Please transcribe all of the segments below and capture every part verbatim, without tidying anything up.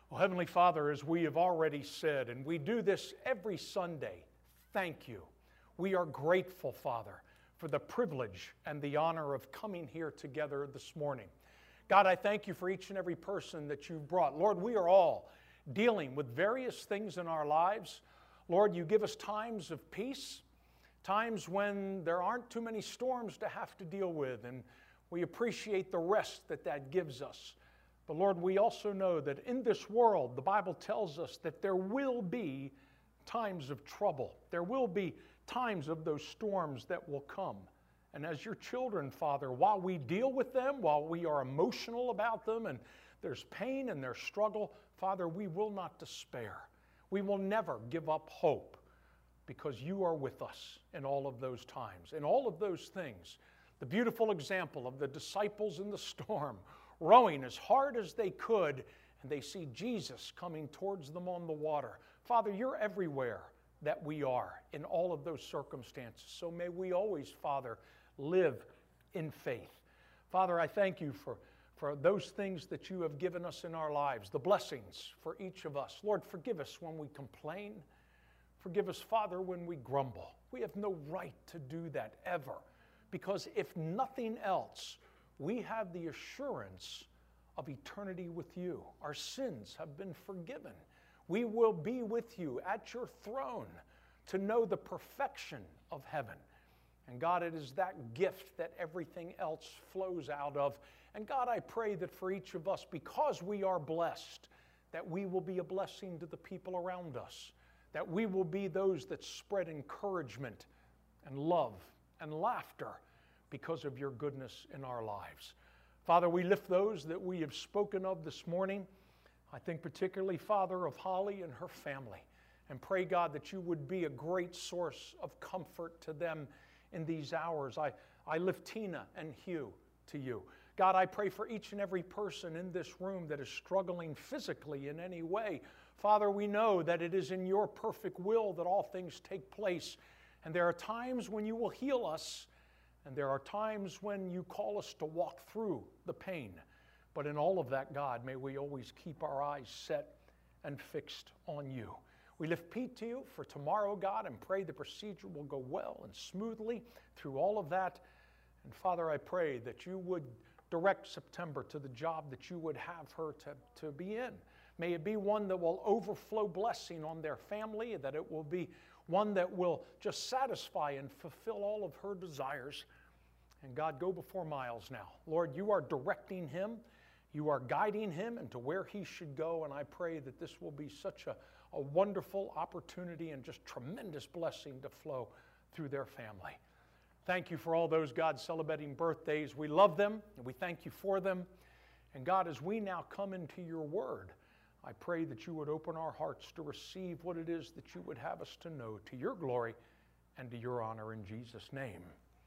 Well, Heavenly Father, as we have already said, and we do this every Sunday, thank you. We are grateful, Father, for the privilege and the honor of coming here together this morning. God, I thank you for each and every person that you've brought. Lord, we are all dealing with various things in our lives. Lord, you give us times of peace, times when there aren't too many storms to have to deal with, and we appreciate the rest that that gives us. But Lord, we also know that in this world, the Bible tells us that there will be times of trouble. There will be times of those storms that will come. And as your children, Father, while we deal with them, while we are emotional about them, and there's pain and there's struggle, Father, we will not despair. We will never give up hope because you are with us in all of those times, in all of those things. The beautiful example of the disciples in the storm, rowing as hard as they could, and they see Jesus coming towards them on the water. Father, you're everywhere that we are in all of those circumstances. So may we always, Father, live in faith. Father, I thank you for, for those things that you have given us in our lives, the blessings for each of us. Lord, forgive us when we complain. Forgive us, Father, when we grumble. We have no right to do that ever, because if nothing else, we have the assurance of eternity with you. Our sins have been forgiven. We will be with you at your throne to know the perfection of heaven. And God, it is that gift that everything else flows out of. And God, I pray that for each of us, because we are blessed, that we will be a blessing to the people around us, that we will be those that spread encouragement and love and laughter because of your goodness in our lives. Father, we lift those that we have spoken of this morning. I think particularly, Father, of Holly and her family, and pray, God, that you would be a great source of comfort to them in these hours. I, I lift Tina and Hugh to you. God, I pray for each and every person in this room that is struggling physically in any way. Father, we know that it is in your perfect will that all things take place, and there are times when you will heal us, and there are times when you call us to walk through the pain. But in all of that, God, may we always keep our eyes set and fixed on you. We lift Pete to you for tomorrow, God, and pray the procedure will go well and smoothly through all of that. And Father, I pray that you would direct September to the job that you would have her to, to be in. May it be one that will overflow blessing on their family, that it will be one that will just satisfy and fulfill all of her desires. And God, go before Miles now. Lord, you are directing him. You are guiding him into where he should go, and I pray that this will be such a, a wonderful opportunity and just tremendous blessing to flow through their family. Thank you for all those, God, celebrating birthdays. We love them, and we thank you for them. And God, as we now come into your word, I pray that you would open our hearts to receive what it is that you would have us to know, to your glory and to your honor, in Jesus' name.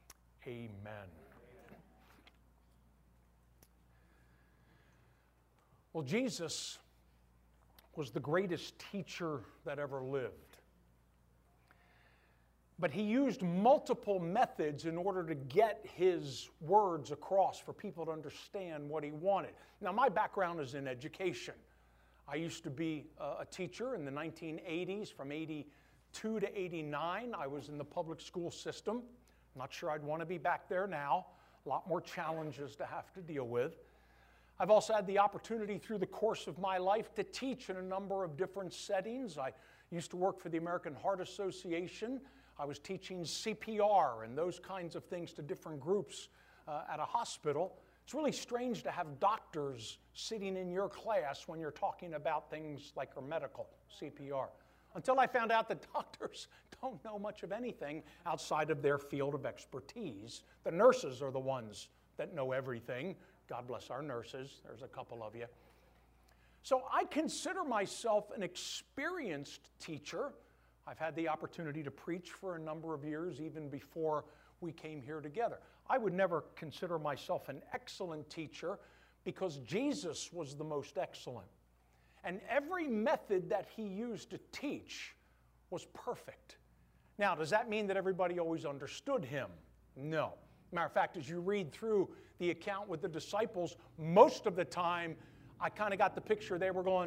Amen. Well, Jesus was the greatest teacher that ever lived. But he used multiple methods in order to get his words across for people to understand what he wanted. Now, my background is in education. I used to be a teacher in the nineteen eighties, from eighty-two to eighty-nine. I was in the public school system. I'm not sure I'd want to be back there now. A lot more challenges to have to deal with. I've also had the opportunity through the course of my life to teach in a number of different settings. I used to work for the American Heart Association. I was teaching C P R and those kinds of things to different groups uh, at a hospital. It's really strange to have doctors sitting in your class when you're talking about things like our medical C P R. Until I found out that doctors don't know much of anything outside of their field of expertise. The nurses are the ones that know everything. God bless our nurses. There's a couple of you. So I consider myself an experienced teacher. I've had the opportunity to preach for a number of years, even before we came here together. I would never consider myself an excellent teacher because Jesus was the most excellent. And every method that he used to teach was perfect. Now, does that mean that everybody always understood him? No. Matter of fact, as you read through the account with the disciples, most of the time, I kind of got the picture they were going,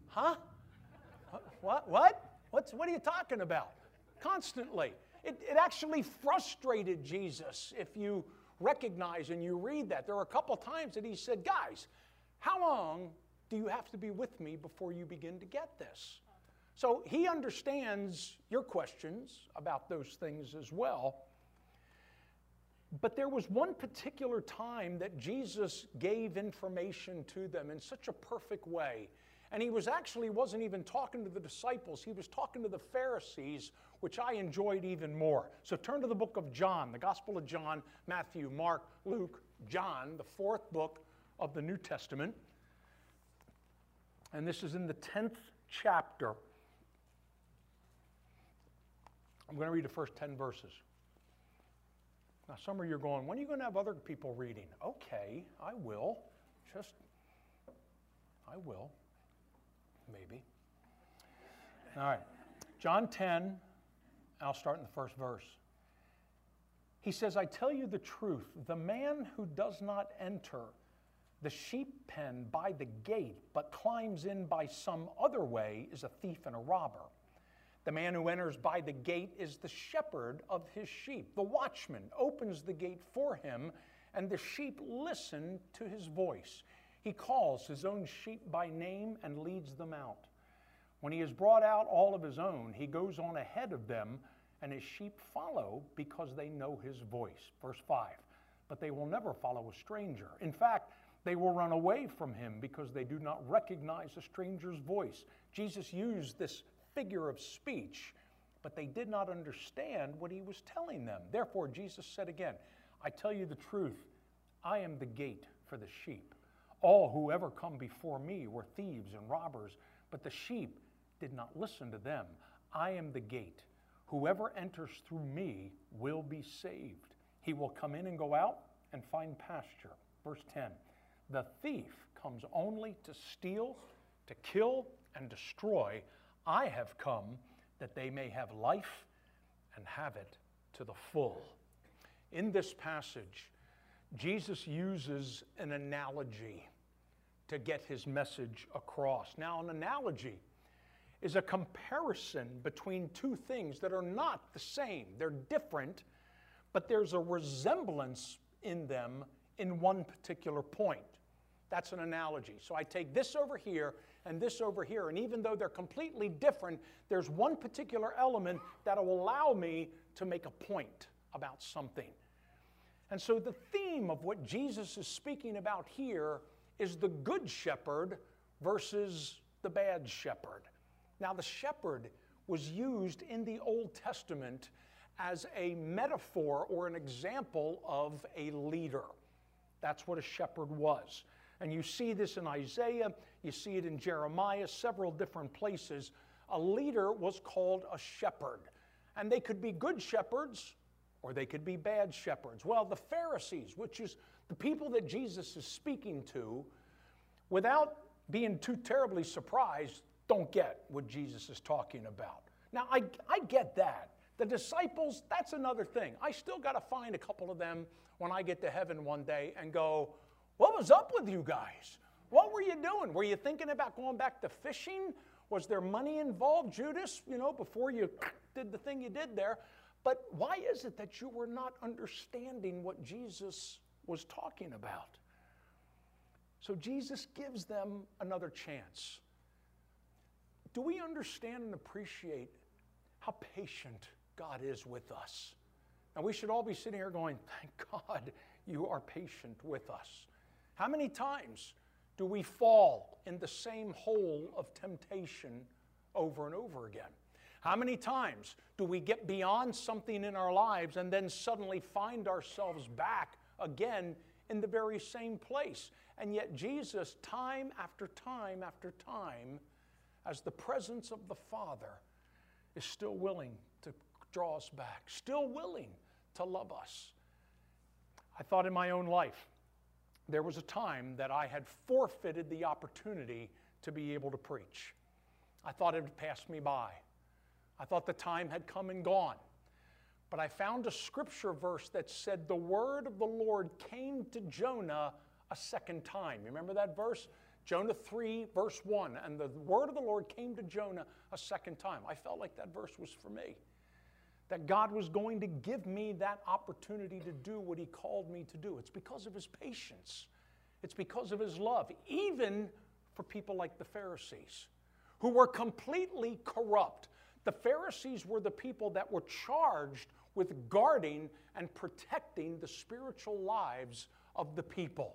Huh? What? What? What's, what are you talking about? Constantly. It, it actually frustrated Jesus if you recognize and you read that. There were a couple times that he said, guys, how long do you have to be with me before you begin to get this? So he understands your questions about those things as well. But there was one particular time that Jesus gave information to them in such a perfect way. And he was actually wasn't even talking to the disciples. He was talking to the Pharisees, which I enjoyed even more. So turn to the book of John, the Gospel of John, Matthew, Mark, Luke, John, the fourth book of the New Testament. And this is in the tenth chapter. I'm going to read the first ten verses. Now, some of you are going, when are you going to have other people reading? Okay, I will. Just, I will. Maybe. All right. John ten, I'll start in the first verse. He says, I tell you the truth, the man who does not enter the sheep pen by the gate, but climbs in by some other way, is a thief and a robber. The man who enters by the gate is the shepherd of his sheep. The watchman opens the gate for him, and the sheep listen to his voice. He calls his own sheep by name and leads them out. When he has brought out all of his own, he goes on ahead of them, and his sheep follow because they know his voice. Verse five, but they will never follow a stranger. In fact, they will run away from him because they do not recognize a stranger's voice. Jesus used this figure of speech, but they did not understand what he was telling them. Therefore, Jesus said again, I tell you the truth, I am the gate for the sheep. All who ever come before me were thieves and robbers, but the sheep did not listen to them. I am the gate. Whoever enters through me will be saved. He will come in and go out and find pasture. Verse ten, the thief comes only to steal, to kill, and destroy. I have come that they may have life and have it to the full. In this passage, Jesus uses an analogy to get his message across. Now, an analogy is a comparison between two things that are not the same. They're different, but there's a resemblance in them in one particular point. That's an analogy. So I take this over here and this over here, and even though they're completely different, there's one particular element that will allow me to make a point about something. And so the theme of what Jesus is speaking about here is the good shepherd versus the bad shepherd. Now, the shepherd was used in the Old Testament as a metaphor or an example of a leader. That's what a shepherd was. And you see this in Isaiah, you see it in Jeremiah, several different places. A leader was called a shepherd. And they could be good shepherds or they could be bad shepherds. Well, the Pharisees, which is the people that Jesus is speaking to, without being too terribly surprised, don't get what Jesus is talking about. Now, I, I get that. The disciples, that's another thing. I still got to find a couple of them when I get to heaven one day and go, what was up with you guys? What were you doing? Were you thinking about going back to fishing? Was there money involved, Judas, you know, before you did the thing you did there? But why is it that you were not understanding what Jesus was talking about? So Jesus gives them another chance. Do we understand and appreciate how patient God is with us? And we should all be sitting here going, thank God you are patient with us. How many times do we fall in the same hole of temptation over and over again? How many times do we get beyond something in our lives and then suddenly find ourselves back again in the very same place? And yet Jesus, time after time after time, as the presence of the Father, is still willing to draw us back, still willing to love us. I thought in my own life, there was a time that I had forfeited the opportunity to be able to preach. I thought it had passed me by. I thought the time had come and gone. But I found a scripture verse that said the word of the Lord came to Jonah a second time. You remember that verse? Jonah three, verse one, and the word of the Lord came to Jonah a second time. I felt like that verse was for me. That God was going to give me that opportunity to do what he called me to do. It's because of his patience. It's because of his love, even for people like the Pharisees, who were completely corrupt. The Pharisees were the people that were charged with guarding and protecting the spiritual lives of the people.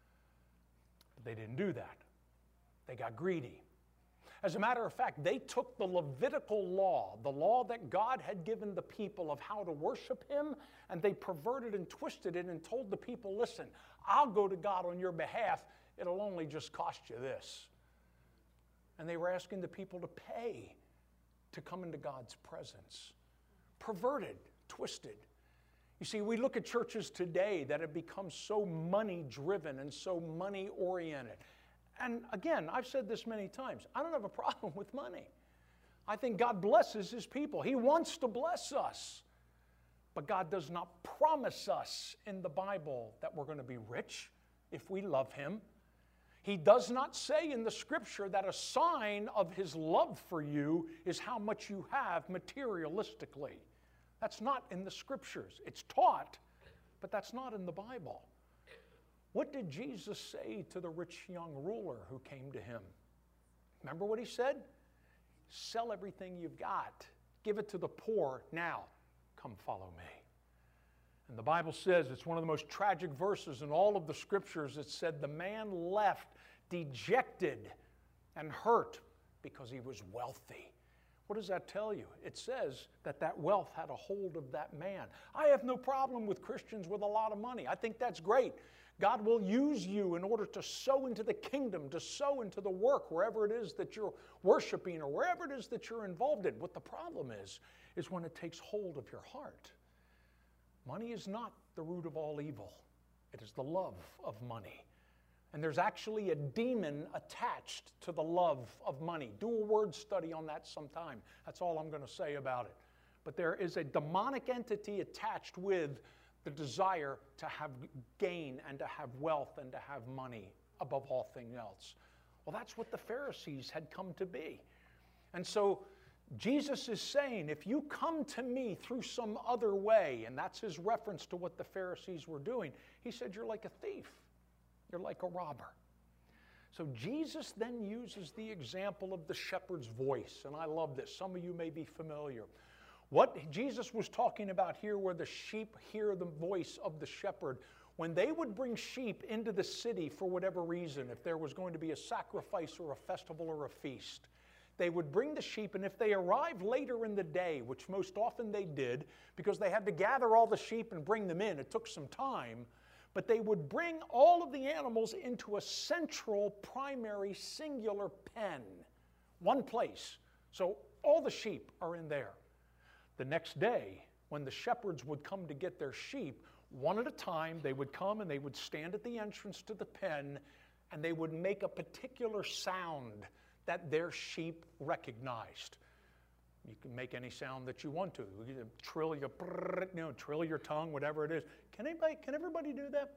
But they didn't do that. They got greedy. As a matter of fact, they took the Levitical law, the law that God had given the people of how to worship him, and they perverted and twisted it and told the people, listen, I'll go to God on your behalf. It'll only just cost you this. And they were asking the people to pay to come into God's presence. Perverted, twisted. You see, we look at churches today that have become so money-driven and so money-oriented. And again, I've said this many times, I don't have a problem with money. I think God blesses his people. He wants to bless us. But God does not promise us in the Bible that we're going to be rich if we love him. He does not say in the scripture that a sign of his love for you is how much you have materialistically. That's not in the scriptures. It's taught, but that's not in the Bible. What did Jesus say to the rich young ruler who came to him? Remember what he said? Sell everything you've got. Give it to the poor. Now, come follow me. And the Bible says, it's one of the most tragic verses in all of the scriptures. It said the man left dejected and hurt because he was wealthy. What does that tell you? It says that that wealth had a hold of that man. I have no problem with Christians with a lot of money. I think that's great. God will use you in order to sow into the kingdom, to sow into the work, wherever it is that you're worshiping or wherever it is that you're involved in. What the problem is, is when it takes hold of your heart. Money is not the root of all evil. It is the love of money. And there's actually a demon attached to the love of money. Do a word study on that sometime. That's all I'm going to say about it. But there is a demonic entity attached with the desire to have gain and to have wealth and to have money above all things else. Well, that's what the Pharisees had come to be. And so Jesus is saying, if you come to me through some other way, and that's his reference to what the Pharisees were doing, he said, you're like a thief. You're like a robber. So Jesus then uses the example of the shepherd's voice, and I love this. Some of you may be familiar. What Jesus was talking about here, where the sheep hear the voice of the shepherd, when they would bring sheep into the city for whatever reason, if there was going to be a sacrifice or a festival or a feast, they would bring the sheep, and if they arrived later in the day, which most often they did, because they had to gather all the sheep and bring them in, it took some time, but they would bring all of the animals into a central, primary, singular pen, one place. So all the sheep are in there. The next day, when the shepherds would come to get their sheep, one at a time, they would come and they would stand at the entrance to the pen, and they would make a particular sound that their sheep recognized. You can make any sound that you want to. You can trill your, you know, trill your tongue, whatever it is. Can anybody? Can everybody do that?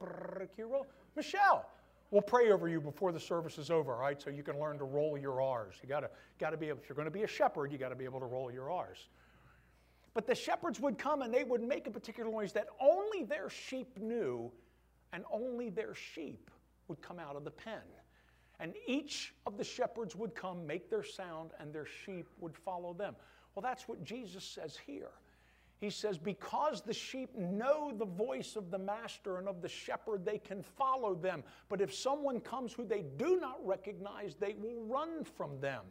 Michelle, we'll pray over you before the service is over, all right? So you can learn to roll your R's. You gotta, gotta be able. If you're going to be a shepherd, you got to be able to roll your R's. But the shepherds would come and they would make a particular noise that only their sheep knew, and only their sheep would come out of the pen. And each of the shepherds would come, make their sound, and their sheep would follow them. Well, that's what Jesus says here. He says, because the sheep know the voice of the master and of the shepherd, they can follow them. But if someone comes who they do not recognize, they will run from them.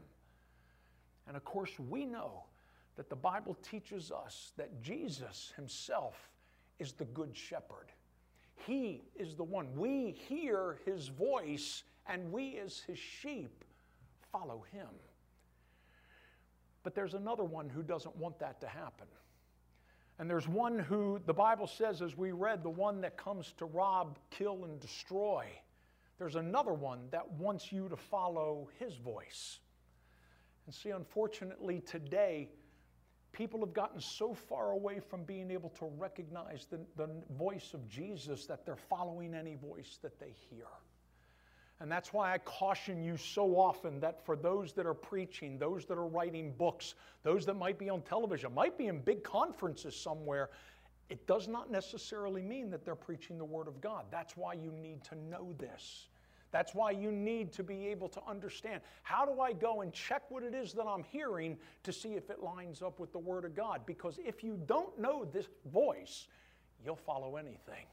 And of course, we know that the Bible teaches us that Jesus himself is the good shepherd. He is the one. We hear his voice, and we as his sheep follow him. But there's another one who doesn't want that to happen. And there's one who, the Bible says, as we read, the one that comes to rob, kill, and destroy. There's another one that wants you to follow his voice. And see, unfortunately, today, people have gotten so far away from being able to recognize the, the voice of Jesus that they're following any voice that they hear. And that's why I caution you so often that for those that are preaching, those that are writing books, those that might be on television, might be in big conferences somewhere, it does not necessarily mean that they're preaching the Word of God. That's why you need to know this. That's why you need to be able to understand, how do I go and check what it is that I'm hearing to see if it lines up with the Word of God? Because if you don't know this voice, you'll follow anything.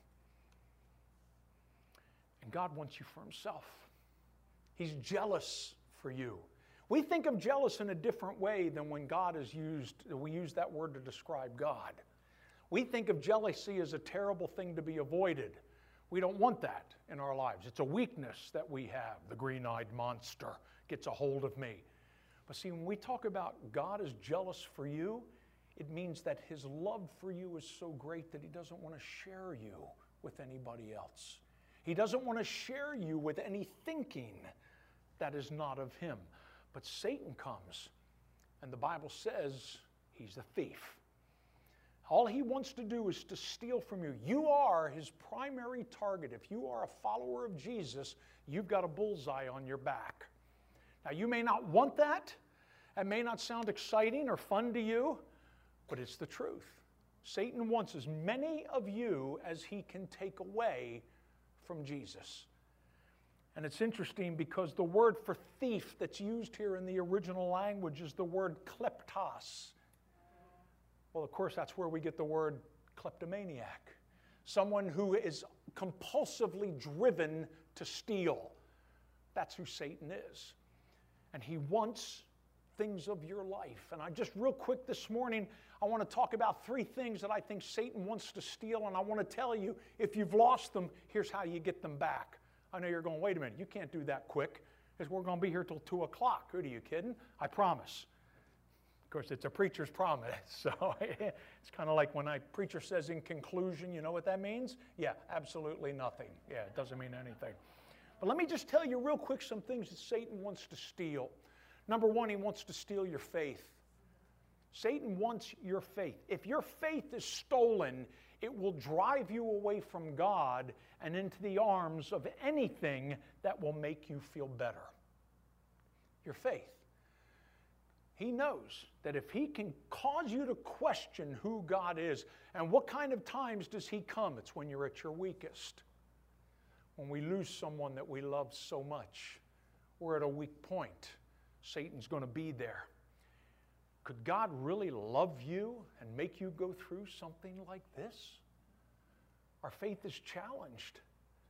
And God wants you for Himself. He's jealous for you. We think of jealous in a different way than when God is used, we use that word to describe God. We think of jealousy as a terrible thing to be avoided. We don't want that in our lives. It's a weakness that we have. The green-eyed monster gets a hold of me. But see, when we talk about God is jealous for you, it means that His love for you is so great that He doesn't want to share you with anybody else. He doesn't want to share you with any thinking that is not of Him. But Satan comes, and the Bible says he's a thief. All he wants to do is to steal from you. You are his primary target. If you are a follower of Jesus, you've got a bullseye on your back. Now, you may not want that. It may not sound exciting or fun to you, but it's the truth. Satan wants as many of you as he can take away from Jesus. And it's interesting because the word for thief that's used here in the original language is the word kleptos. Well, of course, that's where we get the word kleptomaniac. Someone who is compulsively driven to steal. That's who Satan is. And he wants things of your life. And I just real quick this morning, I want to talk about three things that I think Satan wants to steal. And I want to tell you, if you've lost them, here's how you get them back. I know you're going, wait a minute, you can't do that quick because we're going to be here till two o'clock. Who are you kidding? I promise. Of course, it's a preacher's promise. So it's kind of like when a preacher says in conclusion, you know what that means? Yeah, absolutely nothing. Yeah, it doesn't mean anything. But let me just tell you real quick some things that Satan wants to steal. Number one, he wants to steal your faith. Satan wants your faith. If your faith is stolen, it will drive you away from God and into the arms of anything that will make you feel better. Your faith. He knows that if he can cause you to question who God is, and what kind of times does he come? It's when you're at your weakest. When we lose someone that we love so much, we're at a weak point. Satan's going to be there. Could God really love you and make you go through something like this? Our faith is challenged.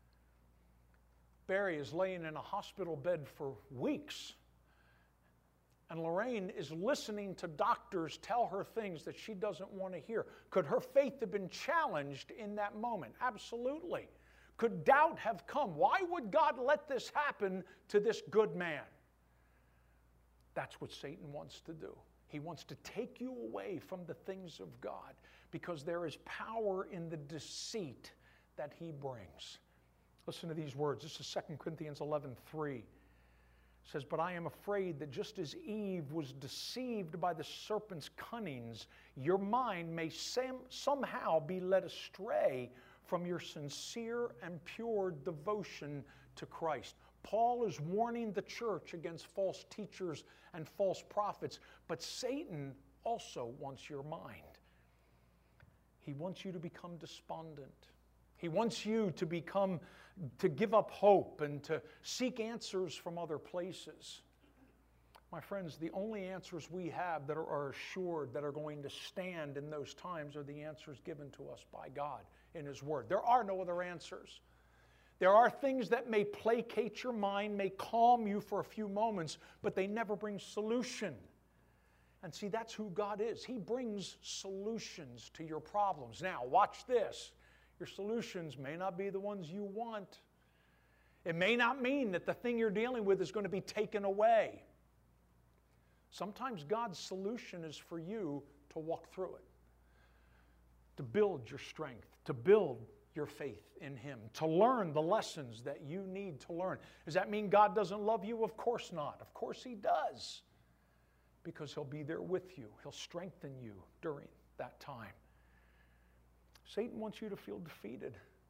Barry is laying in a hospital bed for weeks. And Lorraine is listening to doctors tell her things that she doesn't want to hear. Could her faith have been challenged in that moment? Absolutely. Could doubt have come? Why would God let this happen to this good man? That's what Satan wants to do. He wants to take you away from the things of God because there is power in the deceit that he brings. Listen to these words. This is Second Corinthians eleven three. It says, "But I am afraid that just as Eve was deceived by the serpent's cunnings, your mind may sam- somehow be led astray from your sincere and pure devotion to Christ." Paul is warning the church against false teachers and false prophets, but Satan also wants your mind. He wants you to become despondent. He wants you to become, to give up hope and to seek answers from other places. My friends, the only answers we have that are assured, that are going to stand in those times, are the answers given to us by God in His Word. There are no other answers. There are things that may placate your mind, may calm you for a few moments, but they never bring solution. And see, that's who God is. He brings solutions to your problems. Now, watch this. Your solutions may not be the ones you want. It may not mean that the thing you're dealing with is going to be taken away. Sometimes God's solution is for you to walk through it, to build your strength, to build your faith in Him, to learn the lessons that you need to learn. Does that mean God doesn't love you? Of course not. Of course He does, because He'll be there with you. He'll strengthen you during that time. Satan wants you to feel defeated.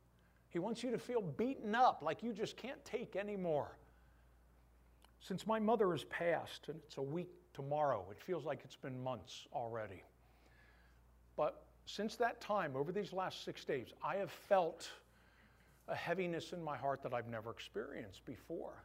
He wants you to feel beaten up, like you just can't take anymore. Since my mother has passed, and it's a week tomorrow, it feels like it's been months already. But since that time, over these last six days, I have felt a heaviness in my heart that I've never experienced before.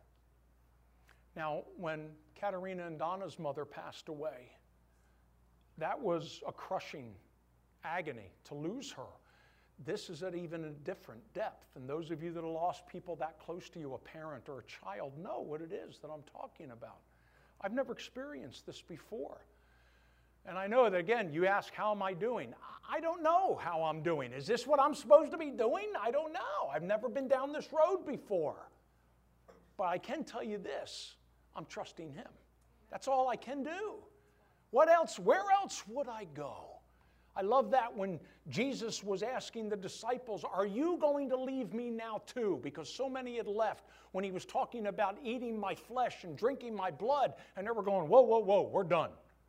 Now, when Katerina and Donna's mother passed away, that was a crushing agony to lose her. This is at even a different depth. And those of you that have lost people that close to you, a parent or a child, know what it is that I'm talking about. I've never experienced this before. And I know that, again, you ask, how am I doing? I don't know how I'm doing. Is this what I'm supposed to be doing? I don't know. I've never been down this road before. But I can tell you this, I'm trusting Him. That's all I can do. What else? Where else would I go? I love that when Jesus was asking the disciples, are you going to leave me now too? Because so many had left when He was talking about eating my flesh and drinking my blood, and they were going, whoa, whoa, whoa, we're done.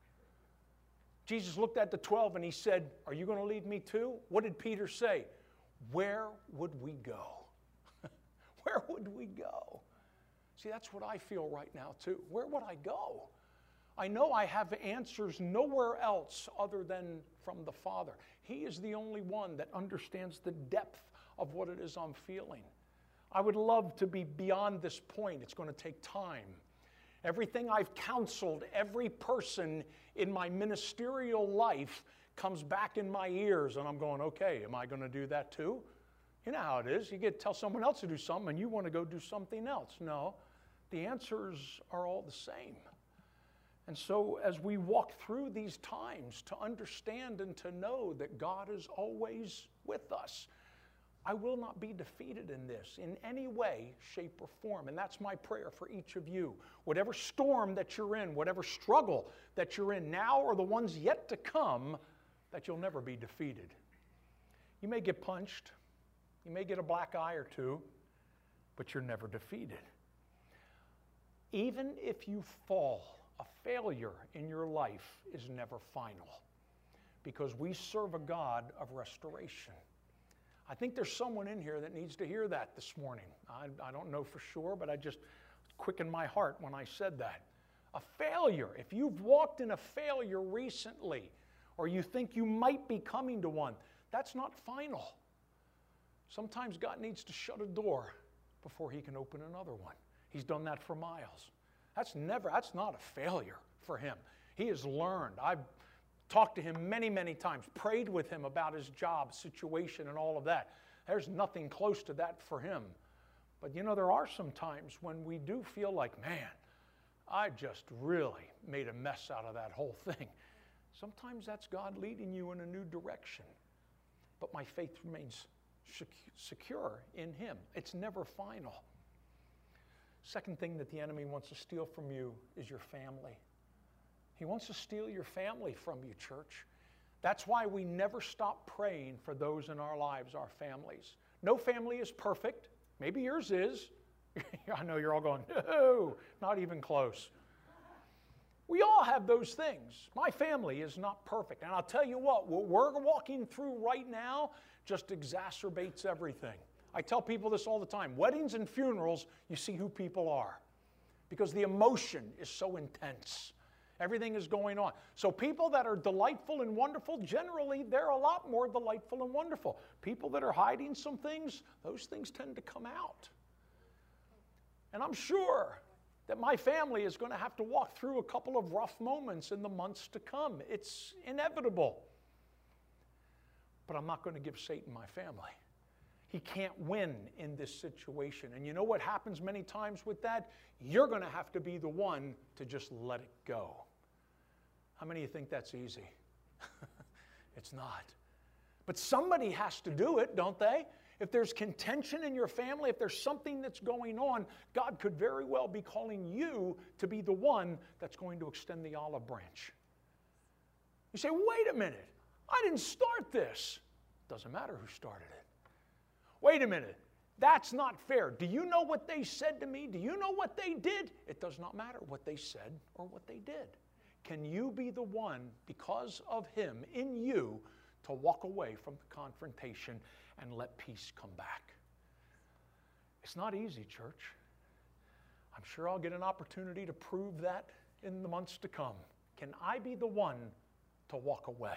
Jesus looked at the twelve and He said, are you going to leave me too? What did Peter say? Where would we go? Where would we go? See, that's what I feel right now too. Where would I go? I know I have answers nowhere else other than from the Father. He is the only one that understands the depth of what it is I'm feeling. I would love to be beyond this point. It's going to take time. Everything I've counseled, every person in my ministerial life comes back in my ears, and I'm going, okay, am I going to do that too? You know how it is. You get to tell someone else to do something, and you want to go do something else. No, the answers are all the same. And so as we walk through these times to understand and to know that God is always with us, I will not be defeated in this in any way, shape, or form. And that's my prayer for each of you. Whatever storm that you're in, whatever struggle that you're in now or the ones yet to come, that you'll never be defeated. You may get punched. You may get a black eye or two, but you're never defeated. Even if you fall, a failure in your life is never final, because we serve a God of restoration. I think there's someone in here that needs to hear that this morning. I, I don't know for sure, but I just quickened my heart when I said that. A failure. If you've walked in a failure recently, or you think you might be coming to one, that's not final. Sometimes God needs to shut a door before He can open another one. He's done that for Miles. That's never, that's not a failure for him. He has learned. I've talked to him many, many times, prayed with him about his job situation and all of that. There's nothing close to that for him. But you know, there are some times when we do feel like, man, I just really made a mess out of that whole thing. Sometimes that's God leading you in a new direction. But my faith remains secure in Him. It's never final. Second thing that the enemy wants to steal from you is your family. He wants to steal your family from you, church. That's why we never stop praying for those in our lives, our families. No family is perfect. Maybe yours is. I know you're all going, no, not even close. We all have those things. My family is not perfect. And I'll tell you what, what we're walking through right now just exacerbates everything. I tell people this all the time. Weddings and funerals, you see who people are, because the emotion is so intense. Everything is going on. So people that are delightful and wonderful, generally, they're a lot more delightful and wonderful. People that are hiding some things, those things tend to come out. And I'm sure that my family is going to have to walk through a couple of rough moments in the months to come. It's inevitable. But I'm not going to give Satan my family. He can't win in this situation. And you know what happens many times with that? You're going to have to be the one to just let it go. How many of you think that's easy? It's not. But somebody has to do it, don't they? If there's contention in your family, if there's something that's going on, God could very well be calling you to be the one that's going to extend the olive branch. You say, wait a minute, I didn't start this. Doesn't matter who started it. Wait a minute, that's not fair. Do you know what they said to me? Do you know what they did? It does not matter what they said or what they did. Can you be the one, because of Him in you, to walk away from the confrontation and let peace come back? It's not easy, church. I'm sure I'll get an opportunity to prove that in the months to come. Can I be the one to walk away?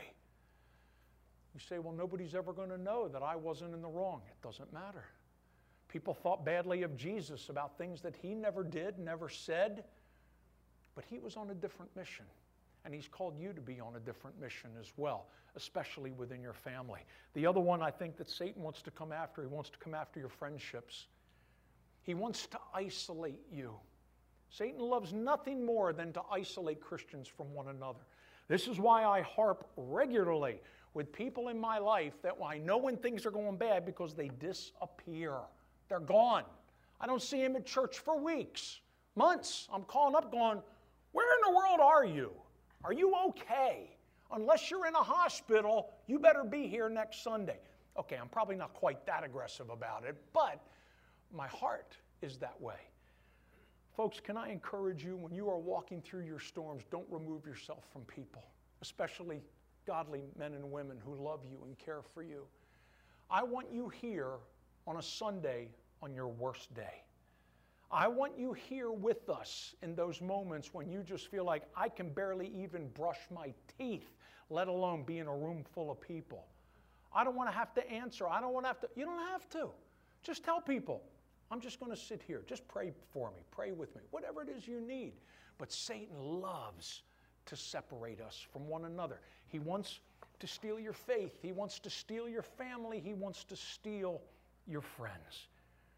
You say, well, nobody's ever going to know that I wasn't in the wrong. It doesn't matter. People thought badly of Jesus about things that he never did, never said, but he was on a different mission. And he's called you to be on a different mission as well, especially within your family. The other one I think that Satan wants to come after, he wants to come after your friendships. He wants to isolate you. Satan loves nothing more than to isolate Christians from one another. This is why I harp regularly with people in my life that I know when things are going bad because they disappear. They're gone. I don't see them at church for weeks, months. I'm calling up going, where in the world are you? Are you okay? Unless you're in a hospital, you better be here next Sunday. Okay, I'm probably not quite that aggressive about it, but my heart is that way. Folks, can I encourage you, when you are walking through your storms, don't remove yourself from people, especially godly men and women who love you and care for you. I want you here on a Sunday on your worst day. I want you here with us in those moments when you just feel like I can barely even brush my teeth, let alone be in a room full of people. I don't want to have to answer. I don't want to have to. You don't have to. Just tell people, I'm just going to sit here. Just pray for me. Pray with me. Whatever it is you need. But Satan loves to separate us from one another. He wants to steal your faith. He wants to steal your family. He wants to steal your friends.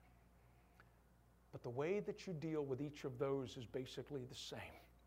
But the way that you deal with each of those is basically the same.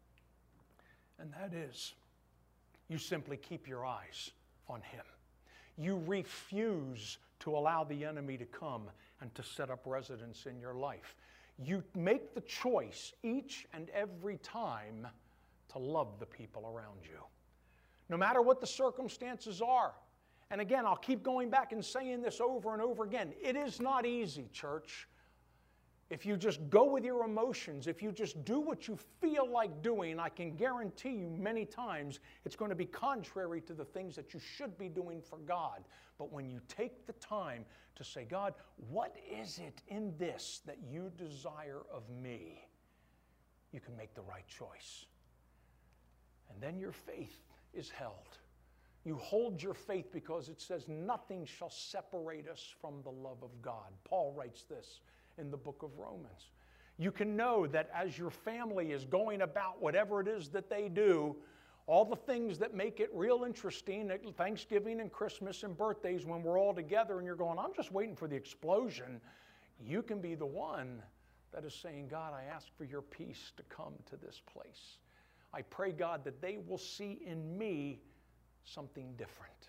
And that is, you simply keep your eyes on him. You refuse to allow the enemy to come and to set up residence in your life. You make the choice each and every time to love the people around you, no matter what the circumstances are. And again, I'll keep going back and saying this over and over again. It is not easy, church. If you just go with your emotions, if you just do what you feel like doing, I can guarantee you many times it's going to be contrary to the things that you should be doing for God. But when you take the time to say, God, what is it in this that you desire of me? You can make the right choice. And then your faith is held. You hold your faith because it says nothing shall separate us from the love of God. Paul writes this in the book of Romans. You can know that as your family is going about whatever it is that they do, all the things that make it real interesting at Thanksgiving and Christmas and birthdays when we're all together and you're going, I'm just waiting for the explosion. You can be the one that is saying, God, I ask for your peace to come to this place. I pray, God, that they will see in me something different.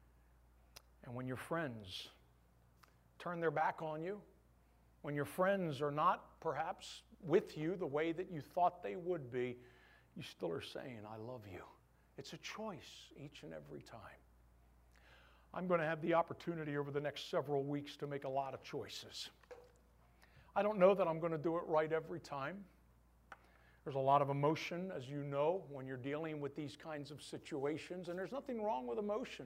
And when your friends turn their back on you, when your friends are not perhaps with you the way that you thought they would be, you still are saying, I love you. It's a choice each and every time. I'm going to have the opportunity over the next several weeks to make a lot of choices. I don't know that I'm going to do it right every time. There's a lot of emotion, as you know, when you're dealing with these kinds of situations, and there's nothing wrong with emotion.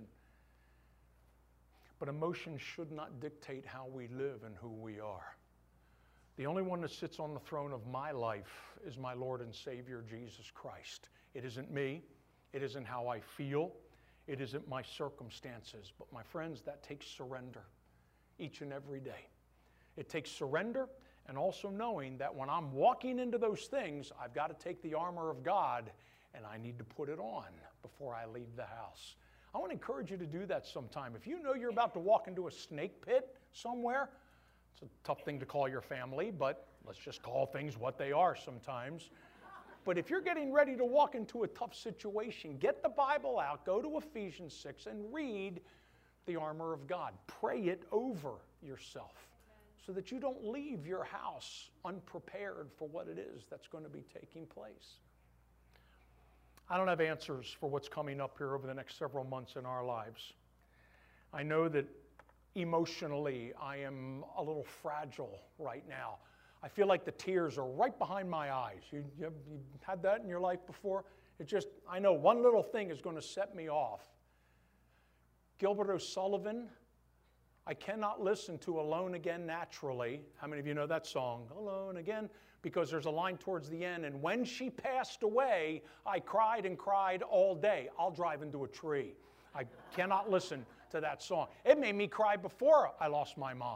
But emotion should not dictate how we live and who we are. The only one that sits on the throne of my life is my Lord and Savior, Jesus Christ. It isn't me. It isn't how I feel. It isn't my circumstances. But my friends, that takes surrender each and every day. It takes surrender and also knowing that when I'm walking into those things, I've got to take the armor of God and I need to put it on before I leave the house. I want to encourage you to do that sometime. If you know you're about to walk into a snake pit somewhere, it's a tough thing to call your family, but let's just call things what they are sometimes. But if you're getting ready to walk into a tough situation, get the Bible out, go to Ephesians six, and read the armor of God. Pray it over yourself so that you don't leave your house unprepared for what it is that's going to be taking place. I don't have answers for what's coming up here over the next several months in our lives. I know that emotionally I am a little fragile right now. I feel like the tears are right behind my eyes. You, you, have, you had that in your life before? It just, I know one little thing is going to set me off. Gilbert O'Sullivan I cannot listen to Alone Again naturally. How many of you know that song? Alone Again. Because there's a line towards the end, and when she passed away, I cried and cried all day. I'll drive into a tree. I cannot listen to that song. It made me cry before I lost my mom.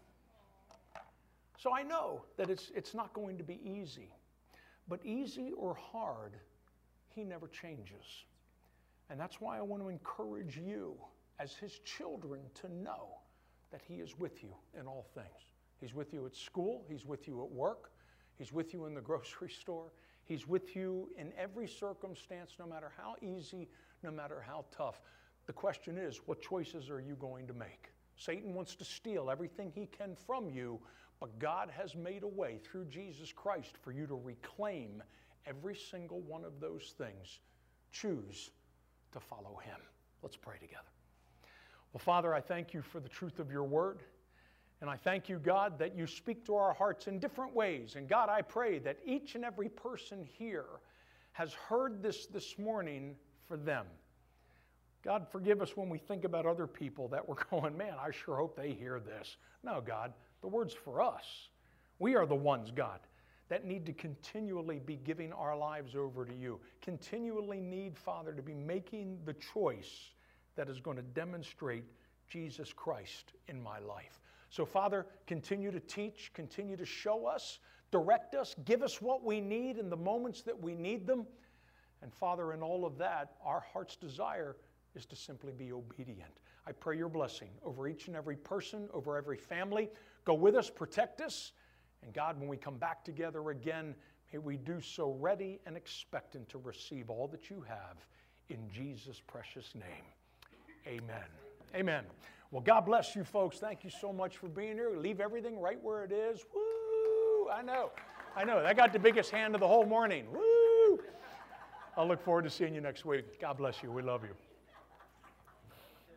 So I know that it's, it's not going to be easy. But easy or hard, he never changes. And that's why I want to encourage you as his children to know that he is with you in all things. He's with you at school. He's with you at work. He's with you in the grocery store. He's with you in every circumstance, no matter how easy, no matter how tough. The question is, what choices are you going to make? Satan wants to steal everything he can from you, but God has made a way through Jesus Christ for you to reclaim every single one of those things. Choose to follow him. Let's pray together. Well, Father, I thank you for the truth of your word. And I thank you, God, that you speak to our hearts in different ways. And God, I pray that each and every person here has heard this this morning for them. God, forgive us when we think about other people that we're going, man, I sure hope they hear this. No, God, the word's for us. We are the ones, God, that need to continually be giving our lives over to you. Continually need, Father, to be making the choice that is going to demonstrate Jesus Christ in my life. So, Father, continue to teach, continue to show us, direct us, give us what we need in the moments that we need them. And, Father, in all of that, our heart's desire is to simply be obedient. I pray your blessing over each and every person, over every family. Go with us, protect us. And, God, when we come back together again, may we do so ready and expectant to receive all that you have in Jesus' precious name. Amen. Amen. Well, God bless you folks. Thank you so much for being here. Leave everything right where it is. Woo! I know. I know. I got the biggest hand of the whole morning. Woo! I'll look forward to seeing you next week. God bless you. We love you.